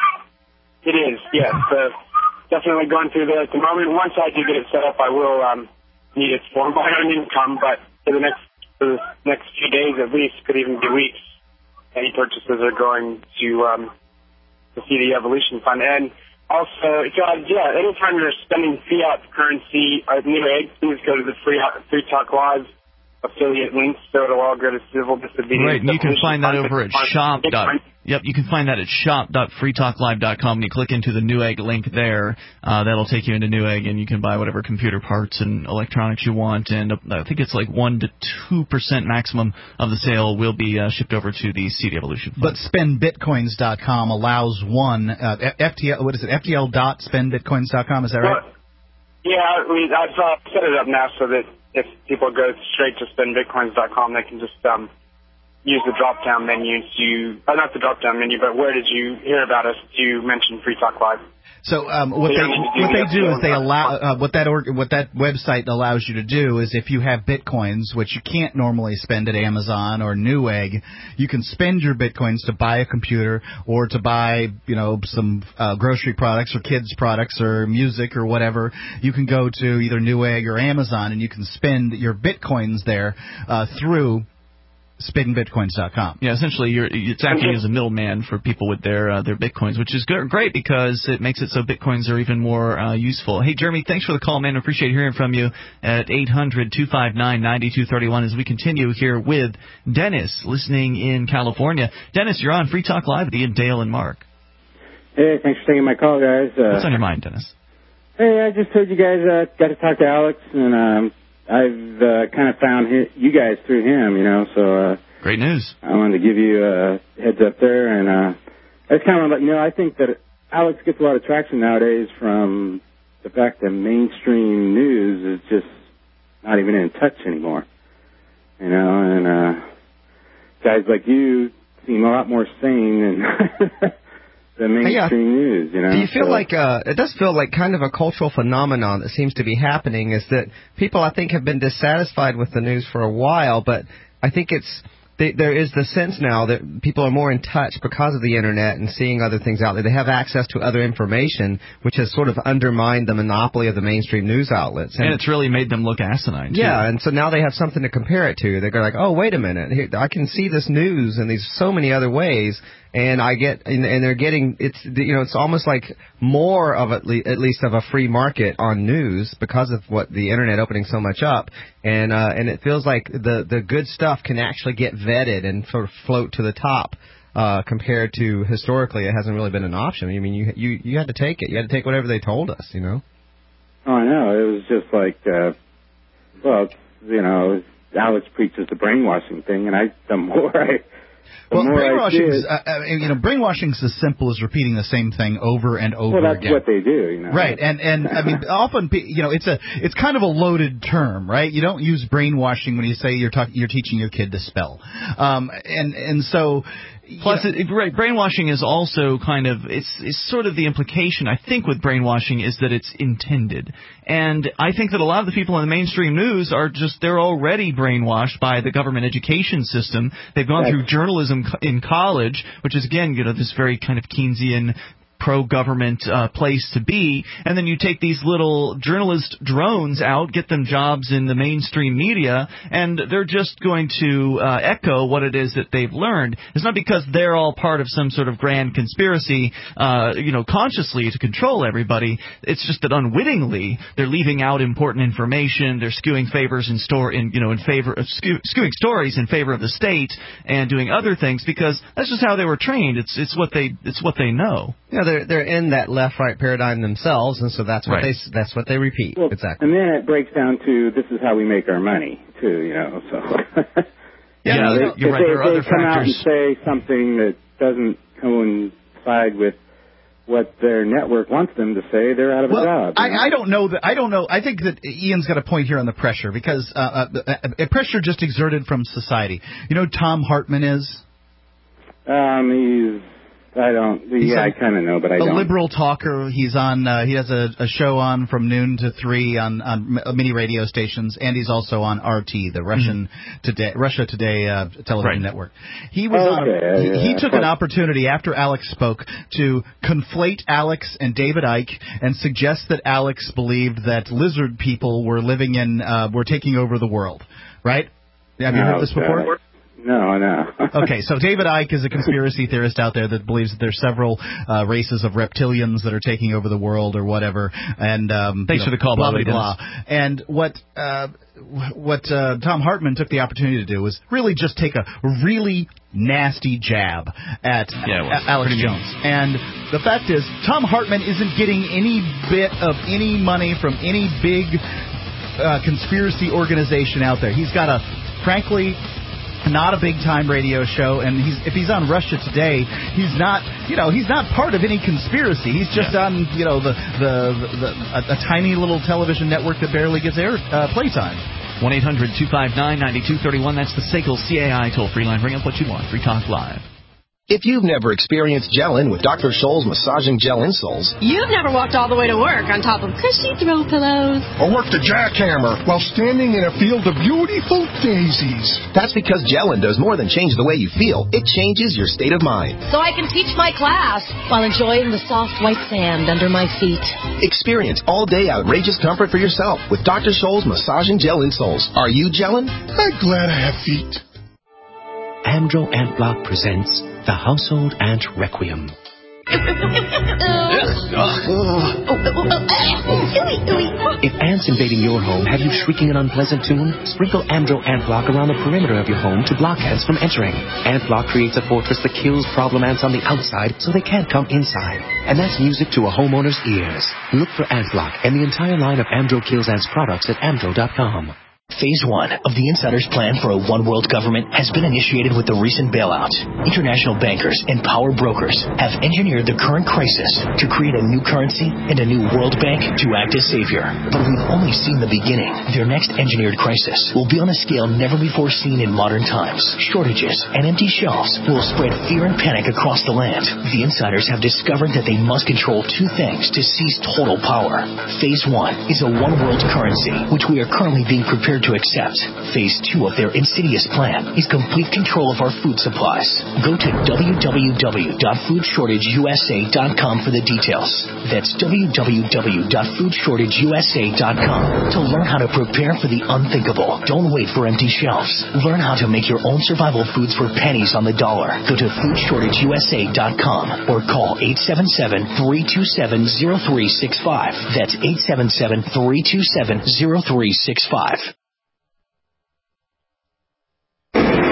It is, yes. Uh, definitely going through there at the moment. Once I do get it set up, I will um, need it for my own income, but for the next for the next few days at least, could even be weeks, any purchases are going to um, the C D Evolution Fund. And also, if you yeah, anytime you're spending fiat currency at Newegg, please go to the Free, Free Talk Live affiliate links, so it'll all go to Civil Disobedience. Right, and you can find that over at shop. Yep, you can find that at shop dot free talk live dot com. And you click into the Newegg link there. Uh, that'll take you into Newegg, and you can buy whatever computer parts and electronics you want. And uh, I think it's like one to two percent maximum of the sale will be uh, shipped over to the C D Evolution Fund. But spend bitcoins dot com allows one uh, F T L. What is it? F T L dot spend bitcoins dot com. Is that right? Well, yeah, we, I've uh, set it up now so that if people go straight to spend bitcoins dot com, they can just um, use the drop-down menu to, uh, not the drop-down menu, but where did you hear about us to mention Free Talk Live? So um, what they what they do is they allow uh, what that org, what that website allows you to do is if you have bitcoins, which you can't normally spend at Amazon or Newegg, you can spend your bitcoins to buy a computer or to buy you know some uh, grocery products or kids products or music or whatever. You can go to either Newegg or Amazon and you can spend your bitcoins there uh, through spend bitcoins dot com. Yeah, essentially, you're, it's acting as a middleman for people with their uh, their bitcoins, which is good, great because it makes it so bitcoins are even more uh, useful. Hey, Jeremy, thanks for the call, man. I appreciate hearing from you at eight hundred two five nine nine two three one as we continue here with Dennis, listening in California. Dennis, you're on Free Talk Live with Ian, Dale, and Mark. Hey, thanks for taking my call, guys. Uh, What's on your mind, Dennis? Hey, I just heard you guys uh, got to talk to Alex, and um, I've uh, kind of found his, you guys through him, you know, so... Uh, Great news. I wanted to give you a heads up there, and uh, I just kind of, you know, I think that Alex gets a lot of traction nowadays from the fact that mainstream news is just not even in touch anymore, you know, and uh, guys like you seem a lot more sane than... the mainstream yeah. news, you know. Do you feel so, like uh, it does feel like kind of a cultural phenomenon that seems to be happening is that people, I think, have been dissatisfied with the news for a while, but I think it's they, there is the sense now that people are more in touch because of the internet and seeing other things out there. They have access to other information, which has sort of undermined the monopoly of the mainstream news outlets. And, and it's really made them look asinine, too. Yeah, and so now they have something to compare it to. They're like, oh, wait a minute, here, I can see this news in these so many other ways. And I get, and, and they're getting, it's, you know, it's almost like more of at, le- at least of a free market on news because of what the internet opening so much up, and uh, and it feels like the the good stuff can actually get vetted and sort of float to the top uh, compared to historically it hasn't really been an option. I mean, you you you had to take it, you had to take whatever they told us, you know. Oh, I know. It was just like, uh, well, you know, Alex preaches the brainwashing thing, and I the more I. the well, more I see brainwashing it, is, uh, uh, you know, brainwashing is as simple as repeating the same thing over and over well, that's again. what they do, you know. Right, and and I mean, often, pe- you know, it's a it's kind of a loaded term, right? You don't use brainwashing when you say you're talking you're teaching your kid to spell, um, and and so. Plus, it, it, right, brainwashing is also kind of, it's, it's sort of the implication, I think, with brainwashing is that it's intended. And I think that a lot of the people in the mainstream news are just, they're already brainwashed by the government education system. They've gone Right. through journalism co- in college, which is, again, you know, this very kind of Keynesian pro-government uh, place to be, and then you take these little journalist drones out, get them jobs in the mainstream media, and they're just going to uh, echo what it is that they've learned. It's not because they're all part of some sort of grand conspiracy, uh, you know, consciously to control everybody. It's just that unwittingly they're leaving out important information. They're skewing favors in store, in you know, in favor of skew, skewing stories in favor of the state and doing other things because that's just how they were trained. It's it's what they it's what they know. Yeah, they're they're in that left-right paradigm themselves, and so that's what Right. they that's what they repeat. Well, exactly. And then it breaks down to this is how we make our money too, you know. So Yeah, you know, no, they, you're if right. they, There are they other come out and factors. say something that doesn't coincide with what their network wants them to say, they're out of Well, a job. you I, know? I don't know that. I don't know. I think that Ian's got a point here on the pressure because uh, uh, uh, pressure just exerted from society. You know, who Tom Hartman is. Um, he's. I don't. He's yeah, a- I kind of know, but I a don't. liberal talker. He's on. Uh, he has a, a show on from noon to three on, on m- many radio stations, and he's also on R T, the Russian Today, Russia Today uh, television Right. network. He was Oh, on. A, okay, he, yeah, he yeah. took an opportunity after Alex spoke to conflate Alex and David Icke and suggest that Alex believed that lizard people were living in uh, were taking over the world. Right? Have you No, heard this before? God. No, no. Okay, so David Icke is a conspiracy theorist out there that believes that there's several uh, races of reptilians that are taking over the world or whatever. And um, Thanks you know, for the call, blah by the way, blah blah. And what uh, what uh, Tom Hartman took the opportunity to do was really just take a really nasty jab at Yeah, it was. A- Alex Pretty mean. Jones. And the fact is, Tom Hartman isn't getting any bit of any money from any big uh, conspiracy organization out there. He's got a, frankly, not a big-time radio show, and he's if he's on Russia Today, he's not, you know, he's not part of any conspiracy. He's just Yeah. on, you know, the the, the a, a tiny little television network that barely gets air uh, playtime. one eight hundred two five nine nine two three one. That's the S A C L C A I toll-free line. Bring up what you want. Free Talk Live. If you've never experienced gel-in with Doctor Scholl's massaging gel insoles, You've never walked all the way to work on top of cushy throw pillows. Or worked a jackhammer while standing in a field of beautiful daisies. that's because gel-in does more than change the way you feel. It changes your state of mind. So I can teach my class while enjoying the soft white sand under my feet. Experience all-day outrageous comfort for yourself with Doctor Scholl's massaging gel insoles. Are you gelling? I'm glad I have feet. Andro Ant Block presents The Household Ant Requiem. If ants invading your home have you shrieking an unpleasant tune, sprinkle Andro Ant Block around the perimeter of your home to block ants from entering. Ant Block creates a fortress that kills problem ants on the outside so they can't come inside. And that's music to a homeowner's ears. Look for Ant Block and the entire line of Andro Kills Ants products at andro dot com. Phase one of the insider's plan for a one-world government has been initiated with the recent bailout. International bankers and power brokers have engineered the current crisis to create a new currency and a new world bank to act as savior. But we've only seen the beginning. Their next engineered crisis will be on a scale never before seen in modern times. Shortages and empty shelves will spread fear and panic across the land. The insiders have discovered that they must control two things to seize total power. Phase one is a one-world currency, which we are currently being prepared to accept. Phase two of their insidious plan is complete control of our food supplies. Go to w w w dot food shortage u s a dot com for the details. That's w w w dot food shortage u s a dot com to learn how to prepare for the unthinkable. Don't wait for empty shelves. Learn how to make your own survival foods for pennies on the dollar. Go to food shortage u s a dot com or call eight seven seven, three two seven, zero three six five. That's eight seven seven, three two seven, zero three six five.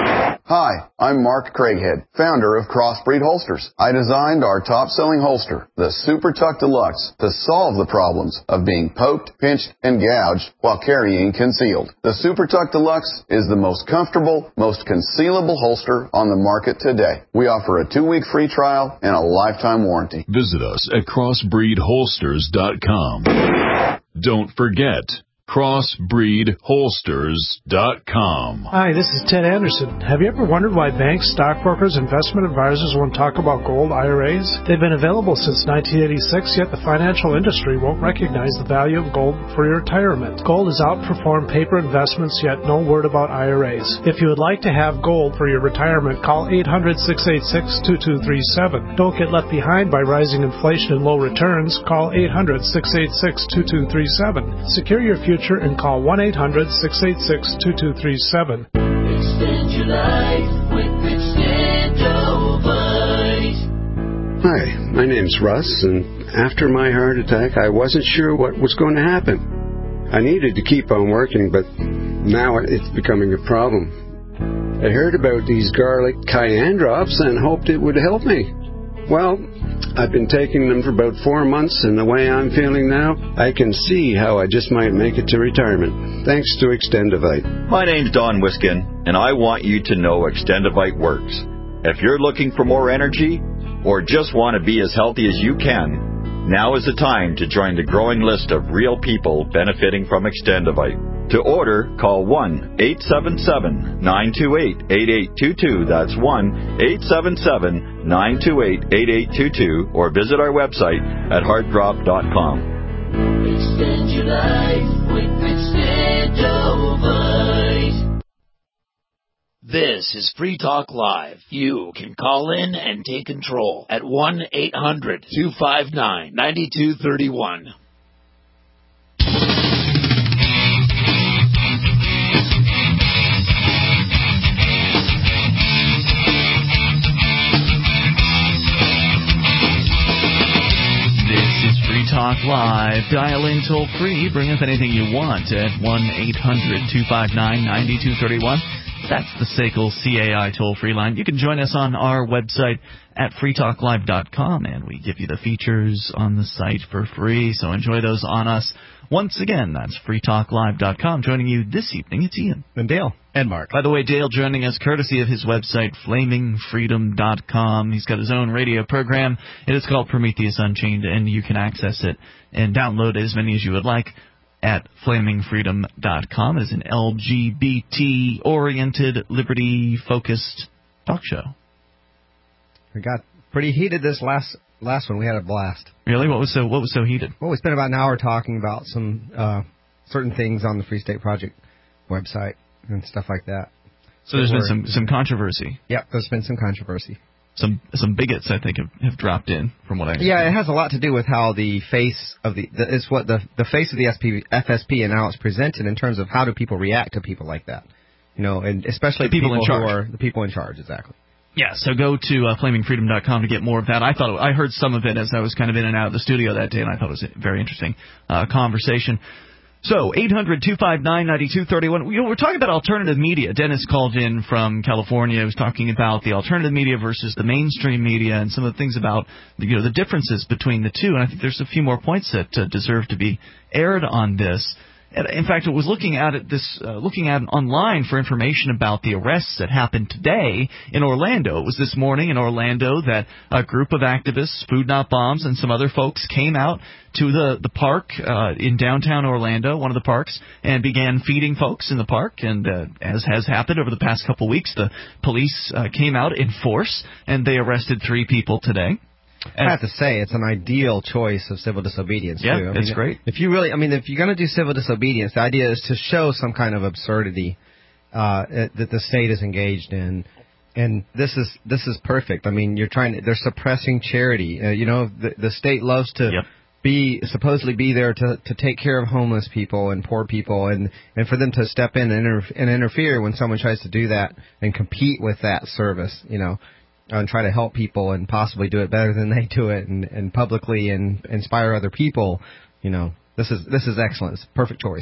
Hi, I'm Mark Craighead, founder of Crossbreed Holsters. I designed our top-selling holster, the Super Tuck Deluxe, to solve the problems of being poked, pinched, and gouged while carrying concealed. The Super Tuck Deluxe is the most comfortable, most concealable holster on the market today. We offer a two-week free trial and a lifetime warranty. Visit us at crossbreed holsters dot com. Don't forget, crossbreed holsters dot com. Hi, this is Ted Anderson. Have you ever wondered why banks, stockbrokers, investment advisors won't talk about gold I R As? They've been available since nineteen eighty-six, yet the financial industry won't recognize the value of gold for your retirement. Gold has outperformed paper investments, yet no word about I R As. If you would like to have gold for your retirement, call eight hundred, six eight six, two two three seven. Don't get left behind by rising inflation and low returns. Call eight hundred, six eight six, two two three seven. Secure your future and call one eight hundred, six eight six, two two three seven. Extend your life with Extendovite. Hi, my name's Russ, and after my heart attack, I wasn't sure what was going to happen. I needed to keep on working, but now it's becoming a problem. I heard about these garlic cayenne drops and hoped it would help me. Well, I've been taking them for about four months, and the way I'm feeling now, I can see how I just might make it to retirement, thanks to Extendovite. My name's Don Wiskin, and I want you to know Extendovite works. If you're looking for more energy, or just want to be as healthy as you can, now is the time to join the growing list of real people benefiting from Extendovite. To order, call one eight seven seven, nine two eight, eight eight two two. That's one eight seven seven, nine two eight, eight eight two two, or visit our website at heart drop dot com. Extend your life with Extendovite. This is Free Talk Live. You can call in and take control at one eight hundred, two five nine, nine two three one. Talk Live. Dial in toll free. Bring up anything you want at one eight hundred, two five nine, nine two three one. That's the S A C L C A I toll free line. You can join us on our website at free talk live dot com, and we give you the features on the site for free. So enjoy those on us. Once again, that's free talk live dot com. Joining you this evening, it's Ian. And Dale. And Mark. By the way, Dale joining us courtesy of his website, flaming freedom dot com. He's got his own radio program. It is called Prometheus Unchained, and you can access it and download as many as you would like at flaming freedom dot com. It is an L G B T-oriented, liberty-focused talk show. We got pretty heated this last last one. We had a blast. Really? What was so What was so heated? Well, we spent about an hour talking about some uh, certain things on the Free State Project website and stuff like that. So there's been some, some controversy. Yep, there's been some controversy. Some some bigots, I think, have, have dropped in, from what I understand. Yeah, it has a lot to do with how the face of the, the it's what the the face of the S P, F S P and how it's presented in terms of how do people react to people like that, you know, and especially the people, people in charge. who are the people in charge, exactly. Yeah, so go to uh, flaming freedom dot com to get more of that. I thought I heard some of it as I was kind of in and out of the studio that day, and I thought it was a very interesting uh, conversation. So, eight hundred, two five nine, nine two three one. You know, we're talking about alternative media. Dennis called in from California. He was talking about the alternative media versus the mainstream media and some of the things about, you know, the differences between the two. And I think there's a few more points that uh, deserve to be aired on this. And in fact, I was looking at it this, uh, looking at online for information about the arrests that happened today in Orlando. It was this morning in Orlando that a group of activists, Food Not Bombs, and some other folks came out to the the park uh, in downtown Orlando, one of the parks, and began feeding folks in the park. And uh, as has happened over the past couple weeks, the police uh, came out in force and they arrested three people today. I have to say, it's an ideal choice of civil disobedience, yeah, too. I it's mean, great. If you really, I mean, if you're going to do civil disobedience, the idea is to show some kind of absurdity uh, that the state is engaged in. And this is this is perfect. I mean, you're trying to, they're suppressing charity. Uh, you know, the, the state loves to yep. be, supposedly be there to, to take care of homeless people and poor people, and, and for them to step in and, inter, and interfere when someone tries to do that and compete with that service, you know. And try to help people and possibly do it better than they do it, and, and publicly and inspire other people. You know, this is this is excellent. It's a perfect choice.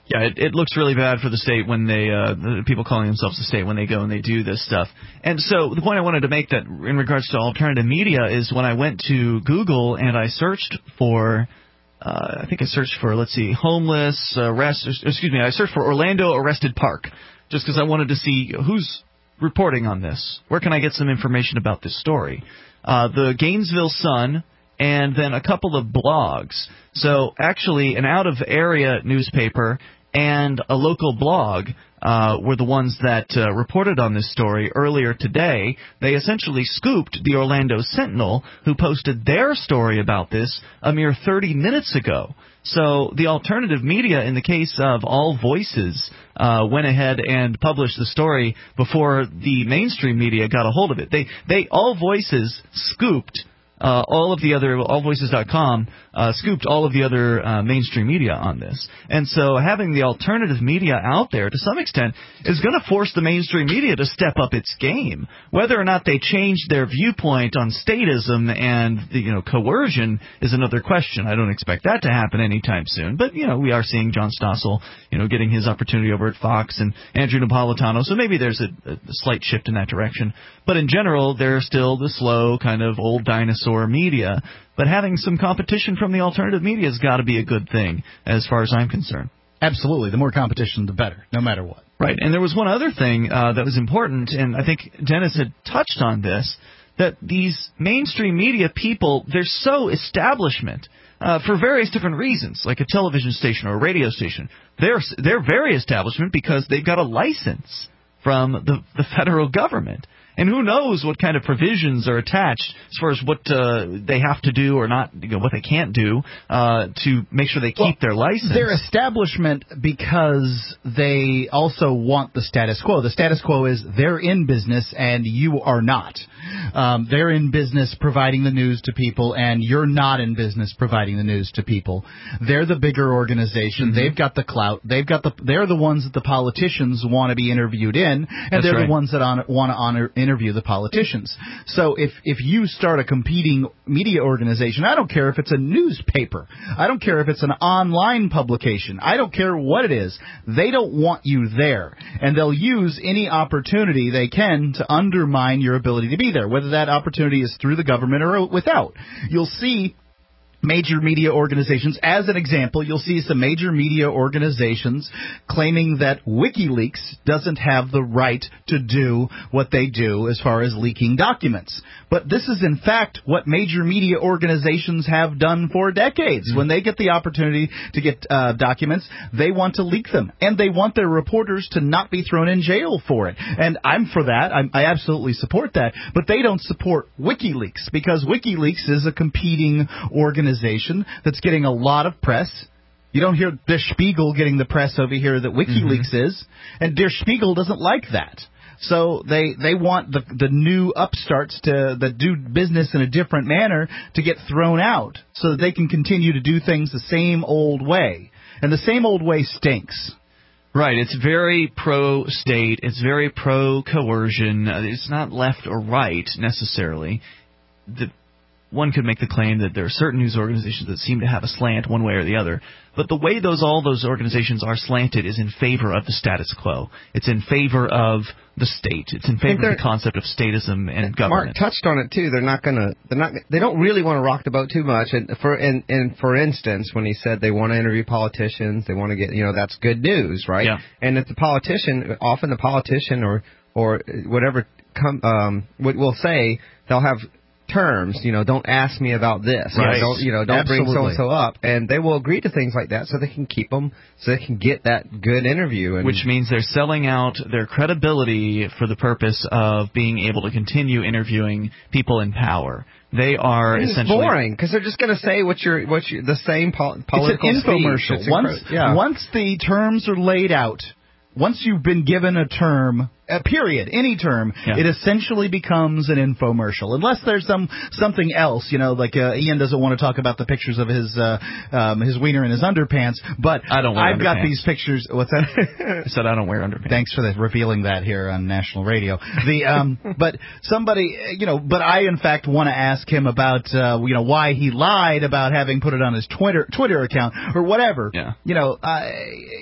Yeah, it, it looks really bad for the state when they, uh, the people calling themselves the state, when they go and they do this stuff. And so the point I wanted to make that in regards to alternative media is when I went to Google and I searched for, uh, I think I searched for, let's see, homeless arrest, excuse me, I searched for Orlando arrested park, just because I wanted to see who's reporting on this. Where can I get some information about this story? Uh, the Gainesville Sun, and then a couple of blogs. So actually an out-of-area newspaper and a local blog uh, were the ones that uh, reported on this story earlier today. They essentially scooped the Orlando Sentinel, who posted their story about this a mere thirty minutes ago. So the alternative media, in the case of All Voices, uh, went ahead and published the story before the mainstream media got a hold of it. They, they All Voices scooped Uh, all of the other, all voices dot com, uh, scooped all of the other uh, mainstream media on this. And so having the alternative media out there, to some extent, is going to force the mainstream media to step up its game. Whether or not they change their viewpoint on statism and, the, you know, coercion is another question. I don't expect that to happen anytime soon. But, you know, we are seeing John Stossel, you know, getting his opportunity over at Fox, and Andrew Napolitano. So maybe there's a, a slight shift in that direction. But in general, they're still the slow kind of old dinosaur media, but having some competition from the alternative media has got to be a good thing as far as I'm concerned. Absolutely. The more competition, the better, no matter what. Right. And there was one other thing uh, that was important, and I think Dennis had touched on this, that these mainstream media people, they're so establishment uh, for various different reasons, like a television station or a radio station. They're, they're very establishment because they've got a license from the, the federal government. And who knows what kind of provisions are attached as far as what uh, they have to do or not, you know, what they can't do uh, to make sure they keep well, their license. They're establishment because they also want the status quo. The status quo is they're in business and you are not. Um, they're in business providing the news to people, and you're not in business providing the news to people. They're the bigger organization. Mm-hmm. They've got the clout. They've got the. They're the ones that the politicians want to be interviewed in, and That's they're right. the ones that on, want to honor. interview the politicians. So if if you start a competing media organization, I don't care if it's a newspaper, I don't care if it's an online publication, I don't care what it is, they don't want you there. And they'll use any opportunity they can to undermine your ability to be there, whether that opportunity is through the government or without. You'll see major media organizations. As an example, you'll see some major media organizations claiming that WikiLeaks doesn't have the right to do what they do as far as leaking documents. But this is, in fact, what major media organizations have done for decades. Mm-hmm. When they get the opportunity to get uh, documents, they want to leak them. And they want their reporters to not be thrown in jail for it. And I'm for that. I'm, I absolutely support that. But they don't support WikiLeaks because WikiLeaks is a competing organization that's getting a lot of press. You don't hear Der Spiegel getting the press over here that WikiLeaks mm-hmm. is, and Der Spiegel doesn't like that. So they they want the the new upstarts to that do business in a different manner to get thrown out so that they can continue to do things the same old way. And the same old way stinks. Right. It's very pro-state. It's very pro-coercion. It's not left or right necessarily. The One could make the claim that there are certain news organizations that seem to have a slant one way or the other. But the way those all those organizations are slanted is in favor of the status quo. It's in favor of the state. It's in favor of the concept of statism and government. Mark touched on it too. They're not going to. They're not. They don't really want to rock the boat too much. And for and, and for instance, when he said they want to interview politicians, they want to get, you know, that's good news, right? Yeah. And if the politician, often the politician or or whatever come um will say, they'll have terms, you know, don't ask me about this, right. you know, don't, you know, don't Absolutely. bring so and so up, and they will agree to things like that so they can keep them, so they can get that good interview. And which means they're selling out their credibility for the purpose of being able to continue interviewing people in power. They are it's essentially boring because they're just going to say what you're, what you, the same po- political it's an infomercial. It's once, yeah. once the terms are laid out, once you've been given a term, a period, any term, yeah. it essentially becomes an infomercial. Unless there's some something else, you know, like uh, Ian doesn't want to talk about the pictures of his uh, um, his wiener in his underpants, but I don't wear I've underpants. got these pictures. What's that? I said I don't wear underpants. Thanks for the, revealing that here on national radio. The um, but somebody, you know, but I in fact want to ask him about uh, you know why he lied about having put it on his Twitter Twitter account or whatever. Yeah. You know, I.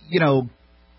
you know,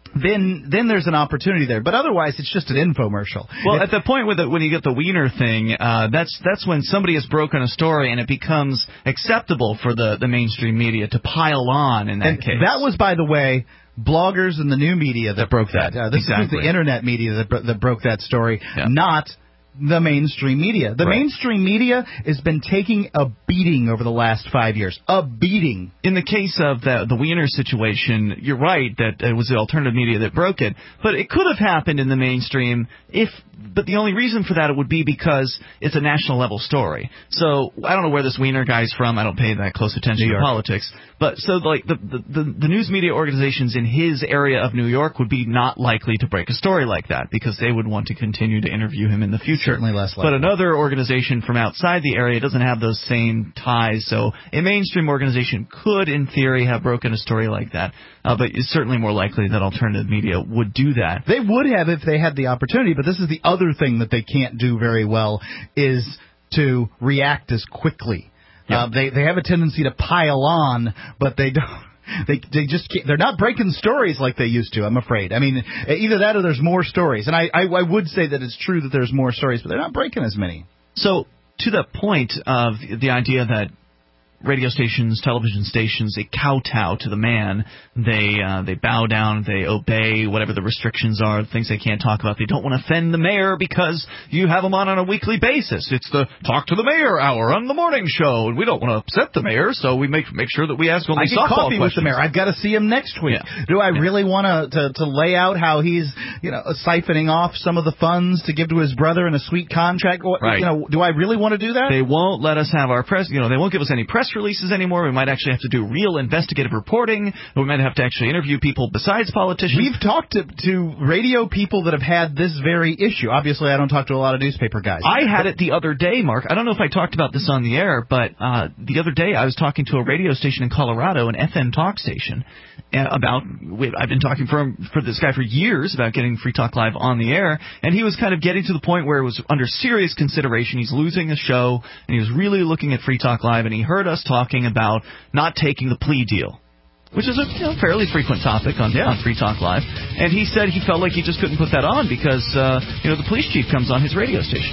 then then there's an opportunity there. But otherwise, it's just an infomercial. Well, if, at the point with the, when you get the Wiener thing, uh, that's that's when somebody has broken a story and it becomes acceptable for the, the mainstream media to pile on in that and case. That was, by the way, bloggers and the new media that, that broke that. Uh, this exactly. is the internet media that, bro- that broke that story, yeah. not the mainstream media. The right. mainstream media has been taking a beating over the last five years. A beating. In the case of the, the Wiener situation, you're right that it was the alternative media that broke it. But it could have happened in the mainstream if... But the only reason for that would be because it's a national level story. So I don't know where this Wiener guy's from. I don't pay that close attention to politics. But so like the, the the the news media organizations in his area of New York would be not likely to break a story like that because they would want to continue to interview him in the future. Certainly less likely. But another organization from outside the area doesn't have those same ties. So a mainstream organization could, in theory, have broken a story like that. Uh, but it's certainly more likely that alternative media would do that. They would have if they had the opportunity, but this is the other thing that they can't do very well is to react as quickly. Yep. Uh, they they have a tendency to pile on, but they don't. They they just can't, they're not breaking stories like they used to, I'm afraid. I mean, either that or there's more stories. And I, I, I would say that it's true that there's more stories, but they're not breaking as many. So to the point of the idea that radio stations, television stations, they kowtow to the man. They uh, they bow down, they obey whatever the restrictions are, things they can't talk about. They don't want to offend the mayor because you have them on on a weekly basis. It's the Talk to the Mayor hour on the morning show, and we don't want to upset the mayor, so we make make sure that we ask only I get softball coffee questions. with the mayor. I've got to see him next week. Yeah. Do I yeah. really want to to lay out how he's you know siphoning off some of the funds to give to his brother in a sweet contract? Right. You know, do I really want to do that? They won't let us have our press. You know, they won't give us any press releases anymore. We might actually have to do real investigative reporting. We might have to actually interview people besides politicians. We've talked to, to radio people that have had this very issue. Obviously, I don't talk to a lot of newspaper guys. I had it the other day, Mark. I don't know if I talked about this on the air, but uh, the other day I was talking to a radio station in Colorado, an F M talk station, uh, about. I've been talking for for this guy for years about getting Free Talk Live on the air, and he was kind of getting to the point where it was under serious consideration. He's losing a show, and he was really looking at Free Talk Live, and he heard us talking about not taking the plea deal, which is a you know, fairly frequent topic on, yeah. on Free Talk Live. And he said he felt like he just couldn't put that on because, uh, you know, the police chief comes on his radio station.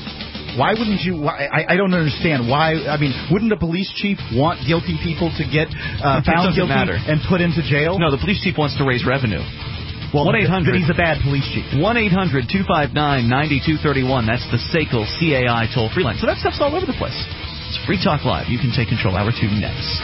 Why wouldn't you? Why, I, I don't understand. Why? I mean, wouldn't a police chief want guilty people to get uh, found guilty matter. and put into jail? No, the police chief wants to raise revenue. Well, one eight hundred Then he's a bad police chief. one eight hundred two five nine nine two three one. That's the S A C L C A I toll-free line. So that stuff's all over the place. It's Free Talk Live. You can take control. Hour two next.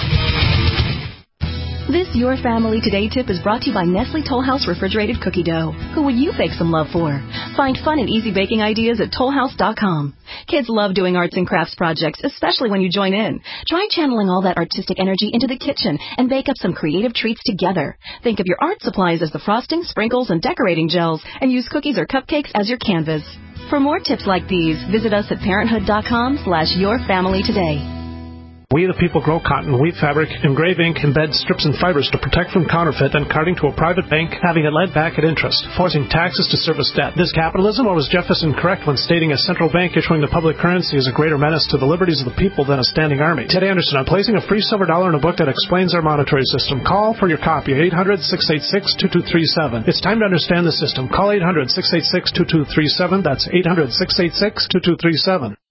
This Your Family Today tip is brought to you by Nestle Toll House Refrigerated Cookie Dough. Who will you bake some love for? Find fun and easy baking ideas at toll house dot com. Kids love doing arts and crafts projects, especially when you join in. Try channeling all that artistic energy into the kitchen and bake up some creative treats together. Think of your art supplies as the frosting, sprinkles, and decorating gels, and use cookies or cupcakes as your canvas. For more tips like these, visit us at parenthood dot com slash your family today. We the people grow cotton, weave fabric, engrave ink, embed strips and fibers to protect from counterfeit and carting to a private bank, having it lent back at interest, forcing taxes to service debt. This capitalism, or was Jefferson correct when stating a central bank issuing the public currency is a greater menace to the liberties of the people than a standing army? Ted Anderson, I'm placing a free silver dollar in a book that explains our monetary system. Call for your copy at eight hundred six eight six two two three seven. It's time to understand the system. Call eight hundred six eight six two two three seven. That's eight hundred six eight six two two three seven.